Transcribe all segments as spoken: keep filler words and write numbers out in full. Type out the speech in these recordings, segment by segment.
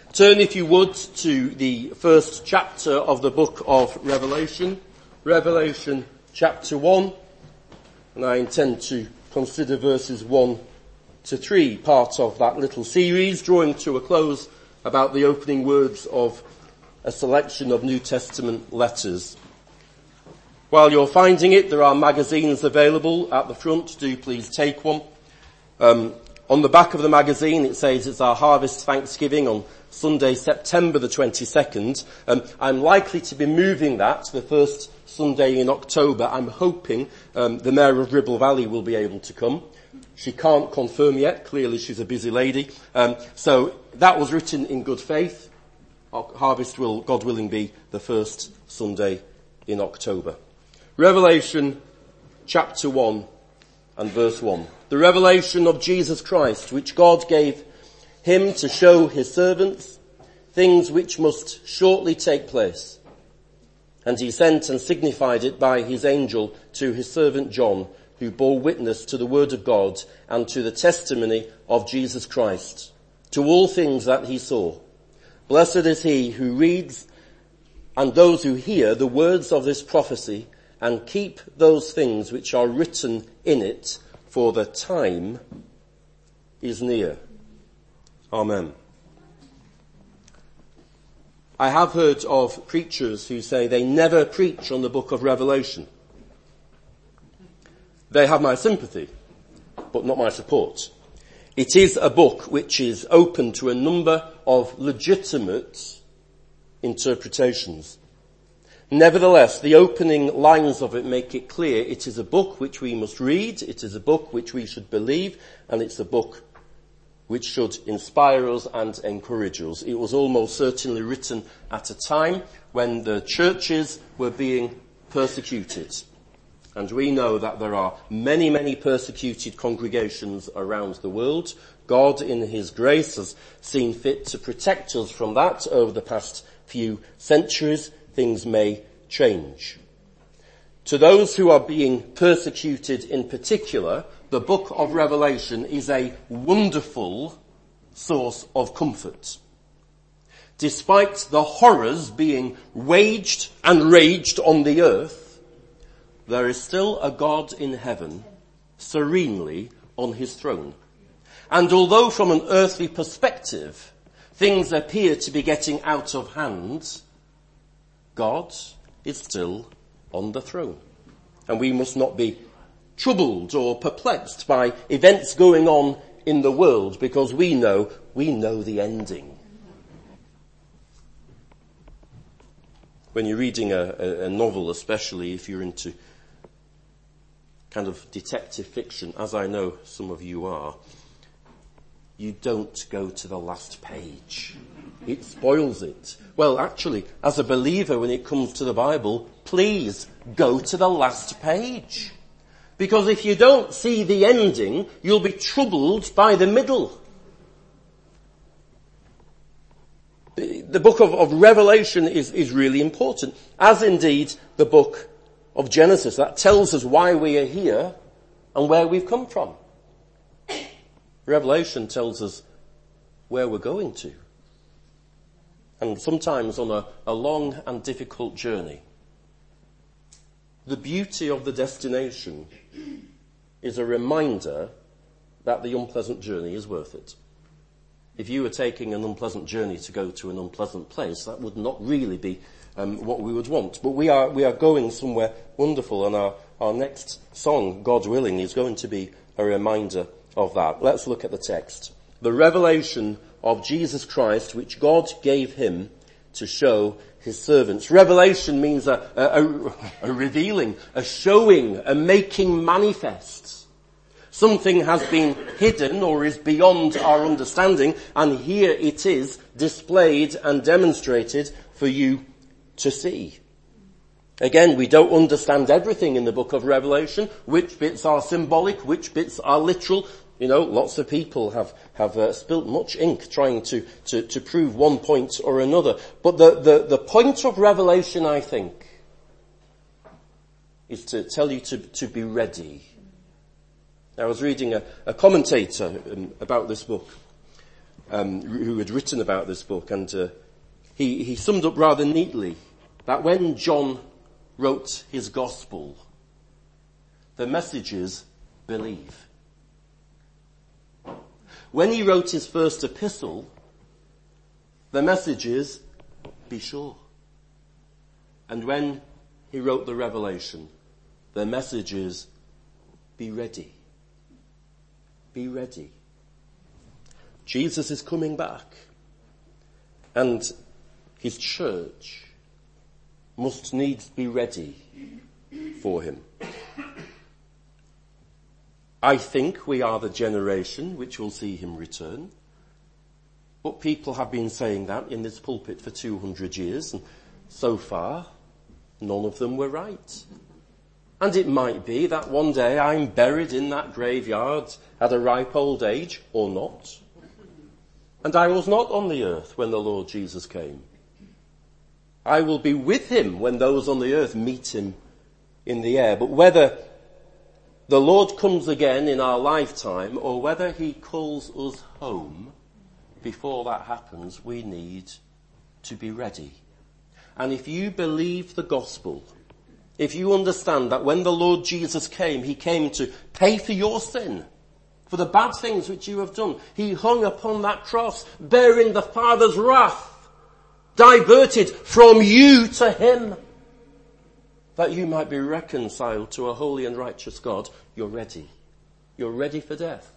Turn, if you would, to the first chapter of the book of Revelation, Revelation chapter one, and I intend to consider verses one to three, part of that little series, drawing to a close about the opening words of a selection of New Testament letters. While you're finding it, there are magazines available at the front. Do please take one. Um, on the back of the magazine it says it's our Harvest Thanksgiving on Sunday, September the twenty-second. Um, I'm likely to be moving that to the first Sunday in October. I'm hoping um, the Mayor of Ribble Valley will be able to come. She can't confirm yet. Clearly she's a busy lady. Um, so that was written in good faith. Harvest will, God willing, be the first Sunday in October. Revelation chapter one and verse one. The revelation of Jesus Christ, which God gave him to show his servants things which must shortly take place. And he sent and signified it by his angel to his servant John, who bore witness to the word of God and to the testimony of Jesus Christ, to all things that he saw. Blessed is he who reads and those who hear the words of this prophecy and keep those things which are written in it, for the time is near. Amen. I have heard of preachers who say they never preach on the book of Revelation. They have my sympathy, but not my support. It is a book which is open to a number of legitimate interpretations. Nevertheless, the opening lines of it make it clear it is a book which we must read, it is a book which we should believe, and it's a book which should inspire us and encourage us. It was almost certainly written at a time when the churches were being persecuted. And we know that there are many, many persecuted congregations around the world. God, in his grace, has seen fit to protect us from that over the past few centuries. Things may change. To those who are being persecuted in particular, the book of Revelation is a wonderful source of comfort. Despite the horrors being waged and raged on the earth, there is still a God in heaven, serenely on his throne. And although from an earthly perspective, things appear to be getting out of hand, God is still on the throne. And we must not be troubled or perplexed by events going on in the world, because we know, we know the ending. When you're reading a, a, a novel, especially if you're into kind of detective fiction, as I know some of you are, you don't go to the last page. It spoils it. Well, actually, as a believer, when it comes to the Bible, please go to the last page. Because if you don't see the ending, you'll be troubled by the middle. The, the book of, of Revelation is, is really important, as indeed the book of Genesis. That tells us why we are here and where we've come from. Revelation tells us where we're going to. And sometimes on a, a long and difficult journey. The beauty of the destination is a reminder that the unpleasant journey is worth it. If you were taking an unpleasant journey to go to an unpleasant place, that would not really be um, what we would want. But we are we are going somewhere wonderful, and our, our next song, God willing, is going to be a reminder of that. Let's look at the text. The revelation of Jesus Christ, which God gave him to show his servants. Revelation means a, a, a revealing, a showing, a making manifest. Something has been hidden or is beyond our understanding, and here it is displayed and demonstrated for you to see. Again, we don't understand everything in the book of Revelation. Which bits are symbolic, which bits are literal. You know, lots of people have, have uh, spilt much ink trying to, to, to prove one point or another. But the, the, the point of Revelation, I think, is to tell you to, to be ready. I was reading a, a commentator um, about this book, um, who had written about this book, and uh, he, he summed up rather neatly that when John wrote his gospel, the message is believe. When he wrote his first epistle, the message is be sure. And when he wrote the Revelation, the message is be ready. Be ready. Jesus is coming back, and his church must needs be ready for him. I think we are the generation which will see him return. But people have been saying that in this pulpit for two hundred years, and so far, none of them were right. And it might be that one day I'm buried in that graveyard at a ripe old age, or not. And I was not on the earth when the Lord Jesus came. I will be with him when those on the earth meet him in the air. But whether the Lord comes again in our lifetime, or whether he calls us home, before that happens, we need to be ready. And if you believe the gospel, if you understand that when the Lord Jesus came, he came to pay for your sin, for the bad things which you have done. He hung upon that cross, bearing the Father's wrath, diverted from you to him, that you might be reconciled to a holy and righteous God. You're ready. You're ready for death.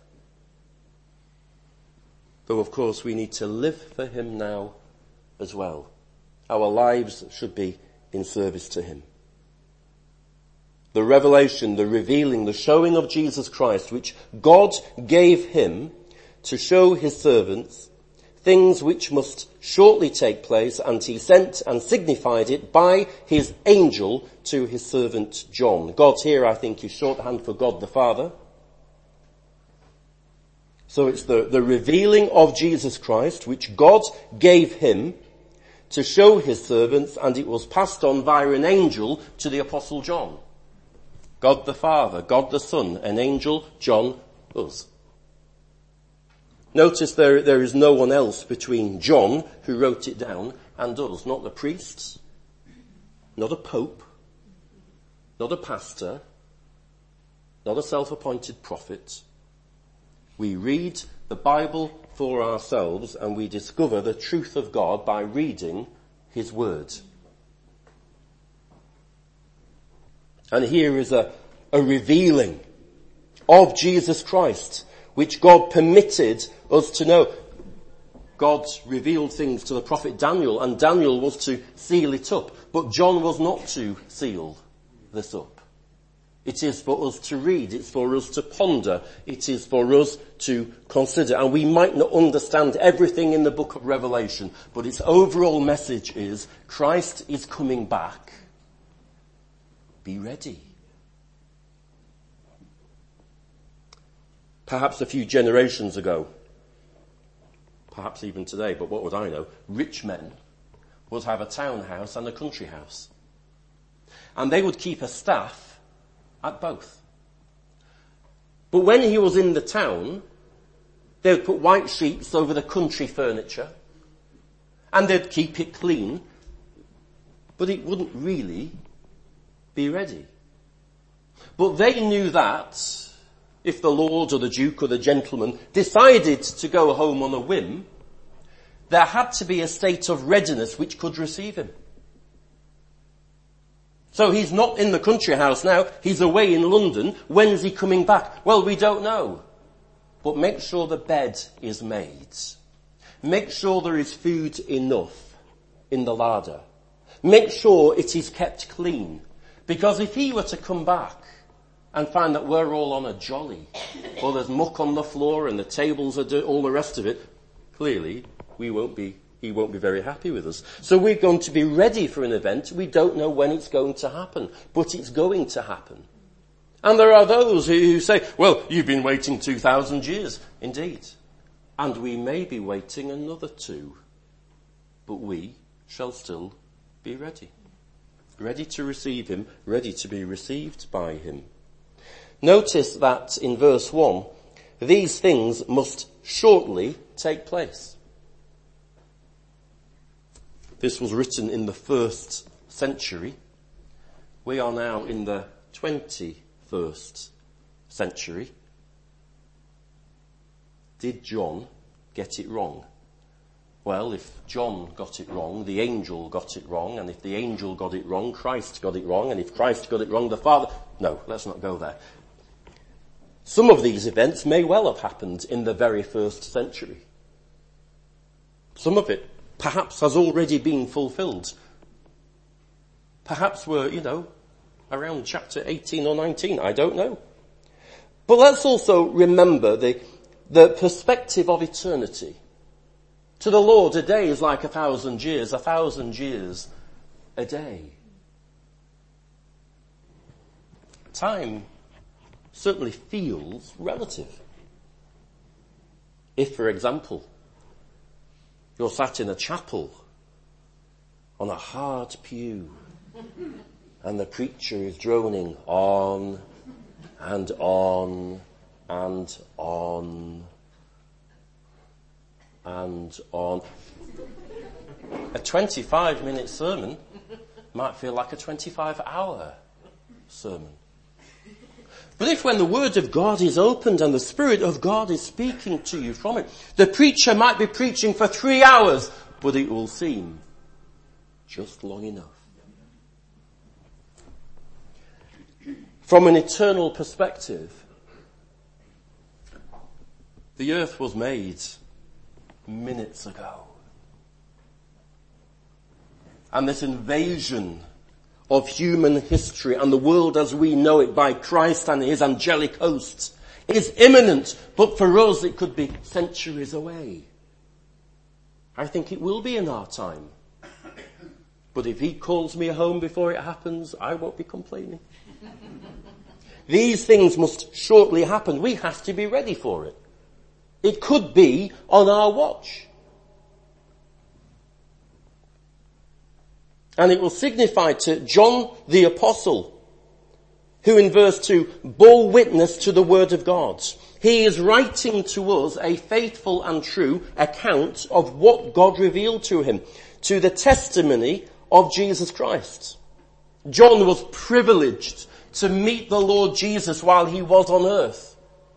Though, of course, we need to live for him now as well. Our lives should be in service to him. The revelation, the revealing, the showing of Jesus Christ, which God gave him to show his servants things which must shortly take place, and he sent and signified it by his angel to his servant John. God here, I think, is shorthand for God the Father. So it's the, the revealing of Jesus Christ, which God gave him to show his servants, and it was passed on via an angel to the Apostle John. God the Father, God the Son, an angel, John, us. Notice there, there is no one else between John, who wrote it down, and us. Not the priests, not a pope, not a pastor, not a self-appointed prophet. We read the Bible for ourselves, and we discover the truth of God by reading his word. And here is a, a revealing of Jesus Christ, which God permitted us to know. God revealed things to the prophet Daniel, and Daniel was to seal it up. But John was not to seal this up. It is for us to read. It's for us to ponder. It is for us to consider. And we might not understand everything in the book of Revelation, but its overall message is Christ is coming back. Be ready. Perhaps a few generations ago, perhaps even today, but what would I know, rich men would have a townhouse and a country house. And they would keep a staff at both. But when he was in the town, they would put white sheets over the country furniture, and they'd keep it clean, but it wouldn't really be ready. But they knew that if the lord or the duke or the gentleman decided to go home on a whim, there had to be a state of readiness which could receive him. So he's not in the country house now, he's away in London. When's he coming back? Well, we don't know. But make sure the bed is made. Make sure there is food enough in the larder. Make sure it is kept clean. Because if he were to come back and find that we're all on a jolly, or there's muck on the floor and the tables are do- all the rest of it, clearly we won't be He won't be very happy with us. So we're going to be ready for an event. We don't know when it's going to happen, but it's going to happen. And there are those who, who say, well, you've been waiting two thousand years. Indeed. And we may be waiting another two. But we shall still be ready. Ready to receive him, ready to be received by him. Notice that in verse one, these things must shortly take place. This was written in the first century. We are now in the twenty-first century. Did John get it wrong? Well, if John got it wrong, the angel got it wrong, and if the angel got it wrong, Christ got it wrong, and if Christ got it wrong, the Father... No, let's not go there. Some of these events may well have happened in the very first century. Some of it perhaps has already been fulfilled. Perhaps we're, you know, around chapter eighteen or nineteen, I don't know. But let's also remember the, the perspective of eternity. To the Lord, a day is like a thousand years, a thousand years a day. Time certainly feels relative. If, for example, you're sat in a chapel on a hard pew and the preacher is droning on and on and on and on. A twenty-five minute sermon might feel like a twenty-five hour sermon. But if when the Word of God is opened and the Spirit of God is speaking to you from it, the preacher might be preaching for three hours, but it will seem just long enough. From an eternal perspective, the earth was made minutes ago. And this invasion of human history and the world as we know it by Christ and his angelic hosts is imminent, but for us it could be centuries away. I think it will be in our time. But if he calls me home before it happens, I won't be complaining. These things must shortly happen. We have to be ready for it. It could be on our watch. And it will signify to John the Apostle, who in verse two bore witness to the word of God. He is writing to us a faithful and true account of what God revealed to him, to the testimony of Jesus Christ. John was privileged to meet the Lord Jesus while he was on earth,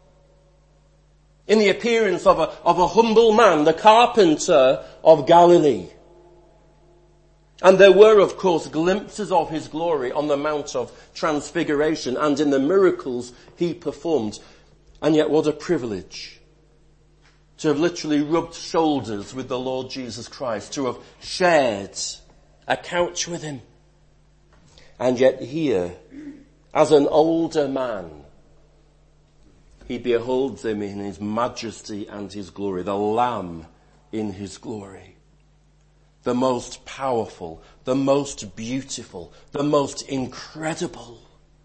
in the appearance of a, of a humble man, the carpenter of Galilee. And there were, of course, glimpses of his glory on the Mount of Transfiguration and in the miracles he performed. And yet what a privilege to have literally rubbed shoulders with the Lord Jesus Christ, to have shared a couch with him. And yet here, as an older man, he beholds him in his majesty and his glory, the Lamb in his glory. The most powerful, the most beautiful, the most incredible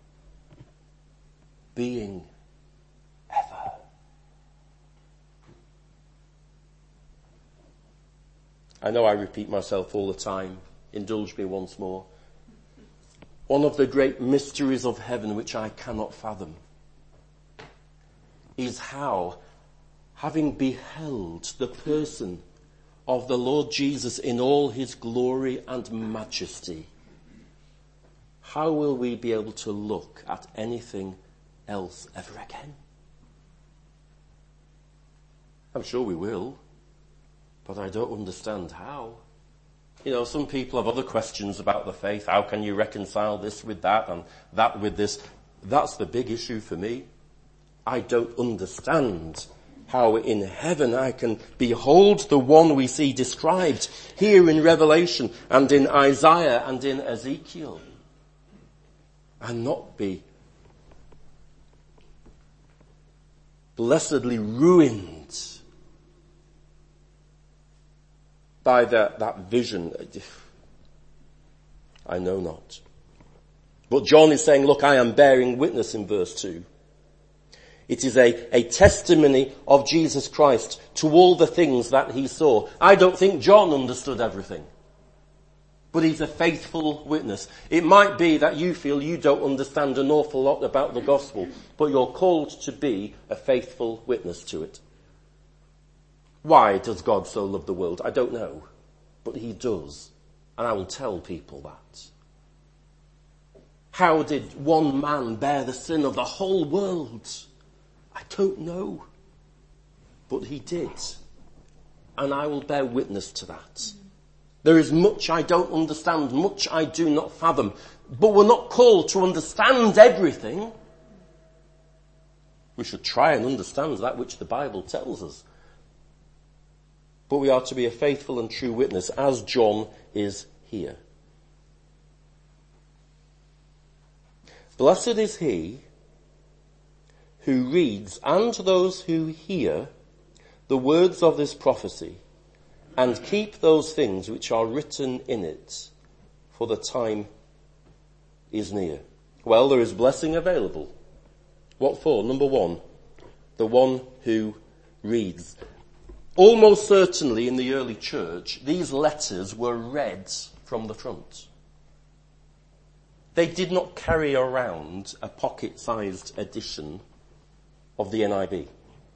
being ever. I know I repeat myself all the time. Indulge me once more. One of the great mysteries of heaven which I cannot fathom is how, having beheld the person of the Lord Jesus in all his glory and majesty, how will we be able to look at anything else ever again? I'm sure we will, but I don't understand how. You know, some people have other questions about the faith. How can you reconcile this with that and that with this? That's the big issue for me. I don't understand how in heaven I can behold the one we see described here in Revelation and in Isaiah and in Ezekiel and not be blessedly ruined by that, that vision. I know not. But John is saying, look, I am bearing witness in verse two. It is a, a testimony of Jesus Christ to all the things that he saw. I don't think John understood everything, but he's a faithful witness. It might be that you feel you don't understand an awful lot about the gospel, but you're called to be a faithful witness to it. Why does God so love the world? I don't know. But he does. And I will tell people that. How did one man bear the sin of the whole world? I don't know. But he did. And I will bear witness to that. There is much I don't understand, much I do not fathom. But we're not called to understand everything. We should try and understand that which the Bible tells us. But we are to be a faithful and true witness, as John is here. Blessed is he who reads and those who hear the words of this prophecy and keep those things which are written in it, for the time is near. Well, there is blessing available. What for? Number one, the one who reads. Almost certainly in the early church, these letters were read from the front. They did not carry around a pocket-sized edition of the N I V.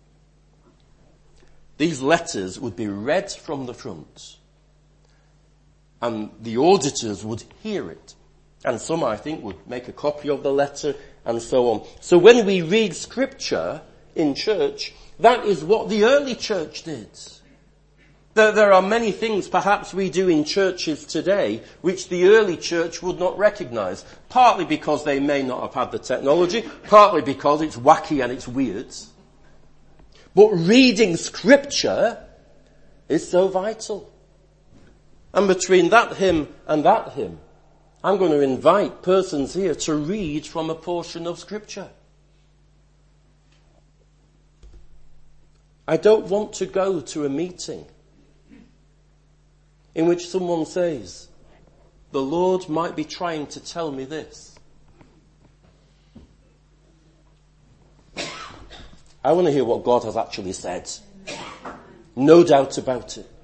These letters would be read from the front, and the auditors would hear it. And some, I think, would make a copy of the letter, and so on. So when we read scripture in church, that is what the early church did. There, there are many things perhaps we do in churches today which the early church would not recognize. Partly because they may not have had the technology, partly because it's wacky and it's weird. But reading scripture is so vital. And between that hymn and that hymn, I'm going to invite persons here to read from a portion of scripture. I don't want to go to a meeting in which someone says, the Lord might be trying to tell me this. I want to hear what God has actually said. No doubt about it.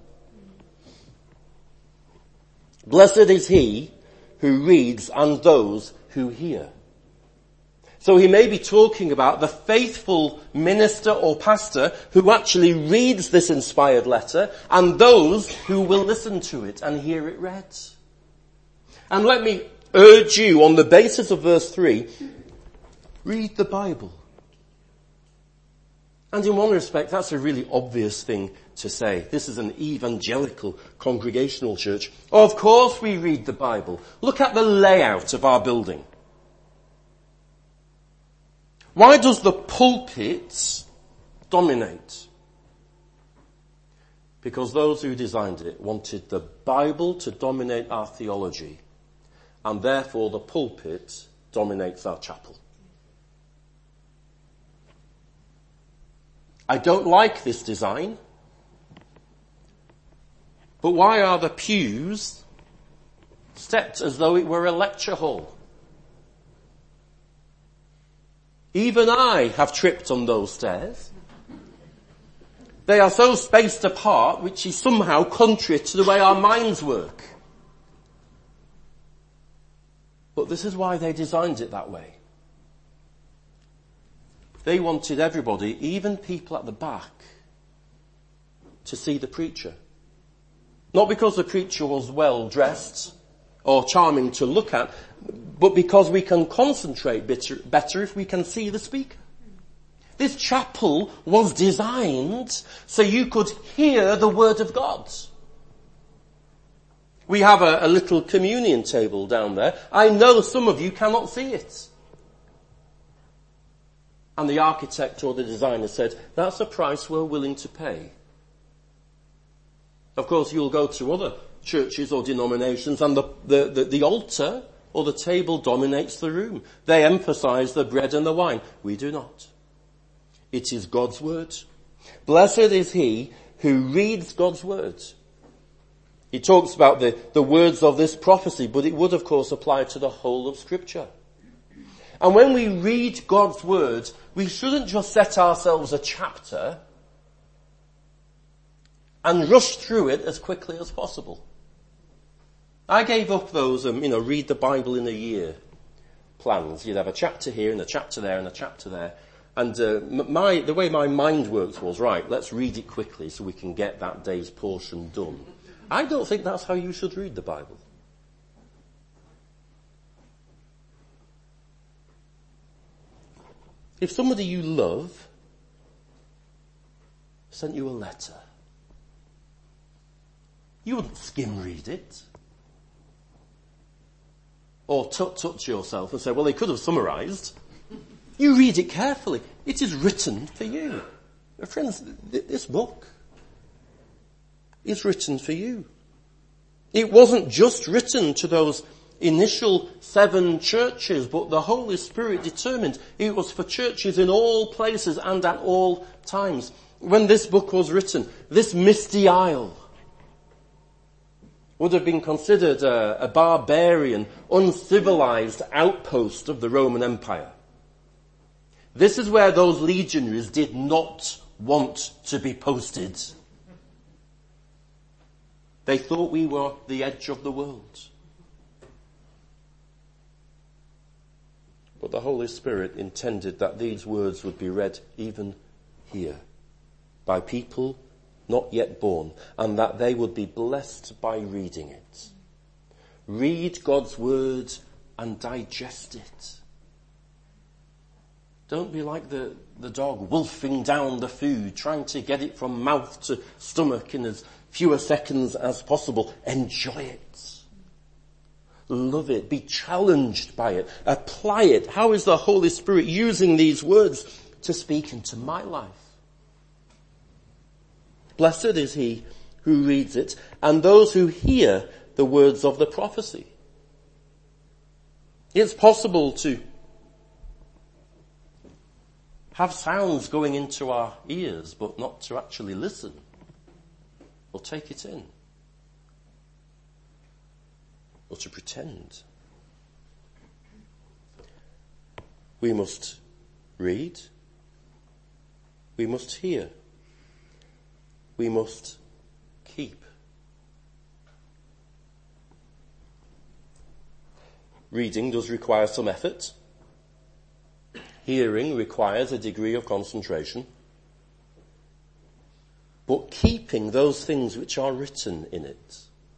Blessed is he who reads and those who hear. So he may be talking about the faithful minister or pastor who actually reads this inspired letter and those who will listen to it and hear it read. And let me urge you on the basis of verse three, read the Bible. And in one respect, that's a really obvious thing to say. This is an evangelical congregational church. Of course we read the Bible. Look at the layout of our building. Why does the pulpit dominate? Because those who designed it wanted the Bible to dominate our theology, and therefore the pulpit dominates our chapel. I don't like this design, but why are the pews stepped as though it were a lecture hall? Even I have tripped on those stairs. They are so spaced apart, which is somehow contrary to the way our minds work. But this is why they designed it that way. They wanted everybody, even people at the back, to see the preacher. Not because the preacher was well dressed or charming to look at, but because we can concentrate better, better if we can see the speaker. This chapel was designed so you could hear the word of God. We have a, a little communion table down there. I know some of you cannot see it. And the architect or the designer said, that's a price we're willing to pay. Of course, you'll go to other churches or denominations and the, the, the, the altar or the table dominates the room. They emphasize the bread and the wine. We do not. It is God's word. Blessed is he who reads God's word. He talks about the, the words of this prophecy, but it would of course apply to the whole of scripture. And when we read God's word, we shouldn't just set ourselves a chapter and rush through it as quickly as possible. I gave up those, um, you know, read the Bible in a year plans. You'd have a chapter here and a chapter there and a chapter there. And uh, my, the way my mind works was, right, let's read it quickly so we can get that day's portion done. I don't think that's how you should read the Bible. If somebody you love sent you a letter, you wouldn't skim read it. Or tut-tut yourself and say, well, they could have summarised. You read it carefully. It is written for you. Friends, this book is written for you. It wasn't just written to those initial seven churches, but the Holy Spirit determined it was for churches in all places and at all times. When this book was written, this misty isle would have been considered a, a barbarian, uncivilized outpost of the Roman Empire. This is where those legionaries did not want to be posted. They thought we were the edge of the world. But the Holy Spirit intended that these words would be read even here by people not yet born, and that they would be blessed by reading it. Read God's word and digest it. Don't be like the, the dog wolfing down the food, trying to get it from mouth to stomach in as fewer seconds as possible. Enjoy it. Love it. Be challenged by it. Apply it. How is the Holy Spirit using these words to speak into my life? Blessed is he who reads it and those who hear the words of the prophecy. It's possible to have sounds going into our ears, but not to actually listen or take it in or to pretend. We must read. We must hear. We must keep. Reading does require some effort. Hearing requires a degree of concentration. But keeping those things which are written in it.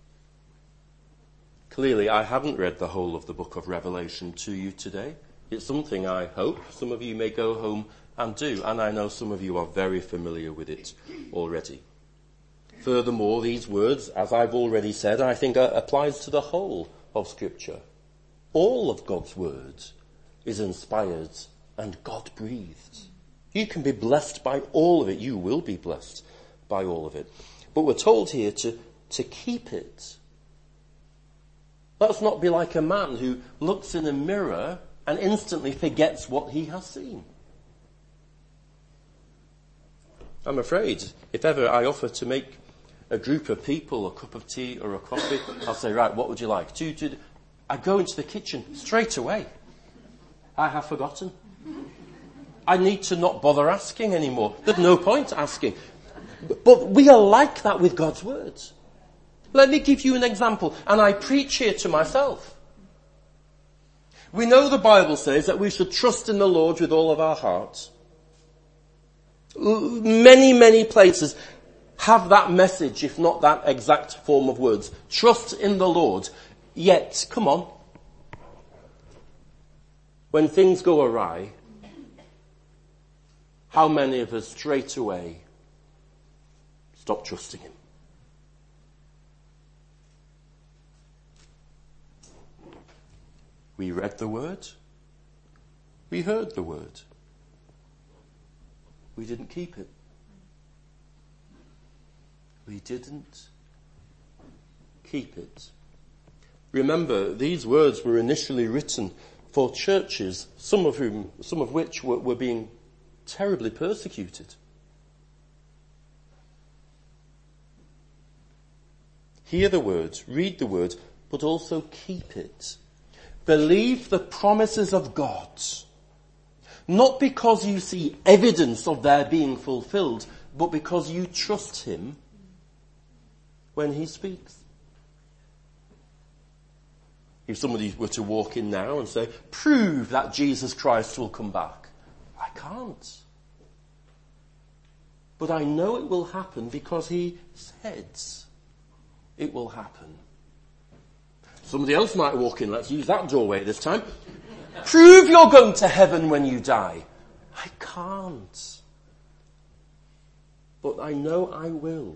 Clearly, I haven't read the whole of the book of Revelation to you today. It's something I hope some of you may go home and do, and I know some of you are very familiar with it already. Furthermore, these words, as I've already said, I think applies to the whole of Scripture. All of God's word is inspired and God-breathed. You can be blessed by all of it. You will be blessed by all of it. But we're told here to, to keep it. Let's not be like a man who looks in a mirror and instantly forgets what he has seen. I'm afraid if ever I offer to make a group of people a cup of tea or a coffee, I'll say, right, what would you like? Two, two. I go into the kitchen straight away. I have forgotten. I need to not bother asking anymore. There's no point asking. But we are like that with God's words. Let me give you an example, and I preach here to myself. We know the Bible says that we should trust in the Lord with all of our hearts. Many, many places have that message, if not that exact form of words. Trust in the Lord. Yet, come on, when things go awry, how many of us straight away stop trusting him? We read the word. We heard the word. We didn't keep it. We didn't keep it. Remember, these words were initially written for churches, some of whom, some of which were, were being terribly persecuted. Hear the words, read the word, but also keep it. Believe the promises of God. Not because you see evidence of their being fulfilled, but because you trust him when he speaks. If somebody were to walk in now and say, prove that Jesus Christ will come back, I I can't. But I know it will happen because he says it will happen. Somebody else might walk in. Let's use that doorway this time. Prove you're going to heaven when you die. I can't. But I know I will.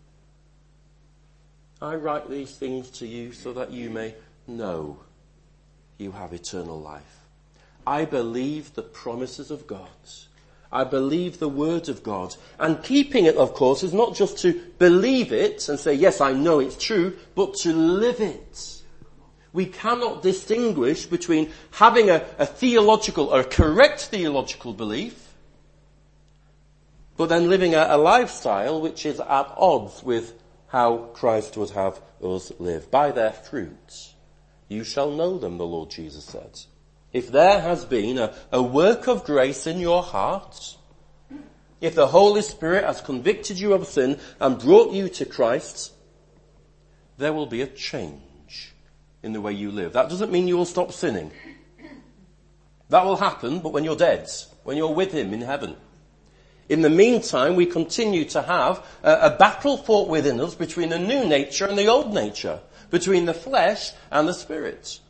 I write these things to you so that you may know you have eternal life. I believe the promises of God. I believe the word of God. And keeping it, of course, is not just to believe it and say, yes, I know it's true, but to live it. We cannot distinguish between having a, a theological or a correct theological belief, but then living a, a lifestyle which is at odds with how Christ would have us live. By their fruits you shall know them, the Lord Jesus said. If there has been a, a work of grace in your heart, if the Holy Spirit has convicted you of sin and brought you to Christ, there will be a change in the way you live. That doesn't mean you will stop sinning. That will happen, but when you're dead, when you're with him in heaven. In the meantime, we continue to have a, a battle fought within us between the new nature and the old nature, between the flesh and the spirit.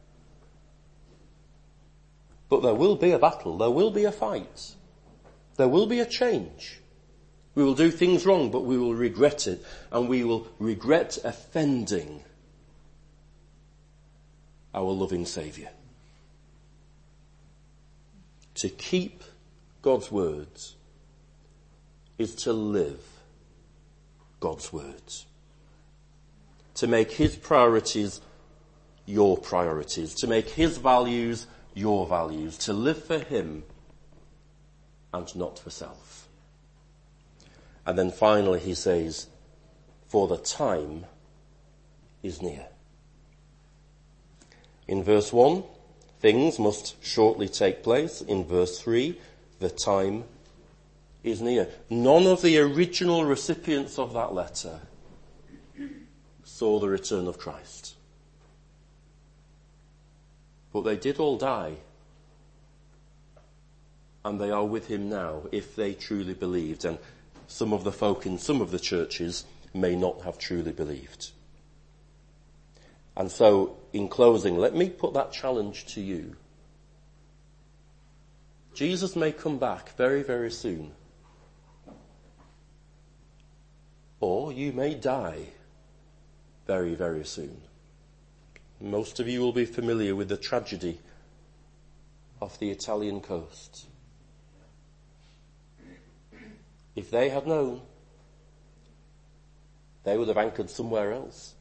But there will be a battle, there will be a fight, there will be a change. We will do things wrong, but we will regret it, and we will regret offending our loving Saviour. To keep God's words is to live God's words. To make his priorities your priorities. To make his values your values. To live for him and not for self. And then finally he says, for the time is near. In verse one, things must shortly take place. In verse three, the time is near. None of the original recipients of that letter saw the return of Christ. But they did all die. And they are with him now, if they truly believed. And some of the folk in some of the churches may not have truly believed. And so, in closing, let me put that challenge to you. Jesus may come back very, very soon. Or you may die very, very soon. Most of you will be familiar with the tragedy off the Italian coast. If they had known, they would have anchored somewhere else.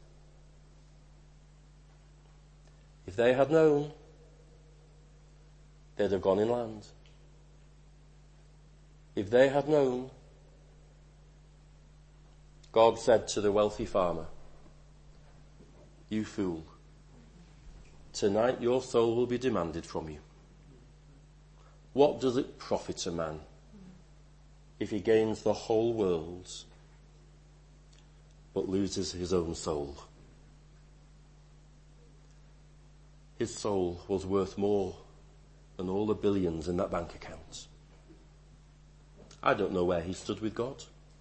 If they had known, they'd have gone inland. If they had known, God said to the wealthy farmer, you fool, tonight your soul will be demanded from you. What does it profit a man if he gains the whole world but loses his own soul? His soul was worth more than all the billions in that bank account. I don't know where he stood with God.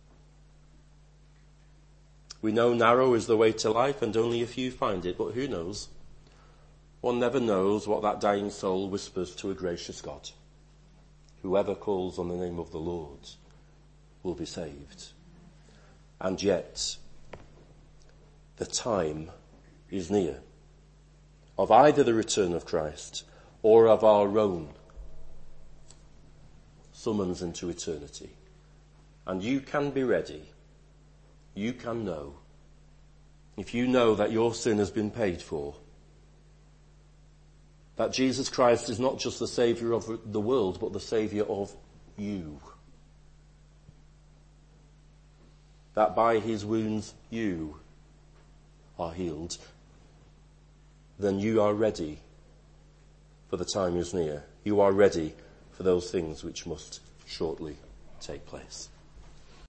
We know narrow is the way to life and only a few find it, but who knows? One never knows what that dying soul whispers to a gracious God. Whoever calls on the name of the Lord will be saved. And yet, the time is near of either the return of Christ or of our own summons into eternity. And you can be ready. You can know. If you know that your sin has been paid for, that Jesus Christ is not just the Saviour of the world, but the Saviour of you. That by his wounds you are healed, then you are ready for the time is near. You are ready for those things which must shortly take place.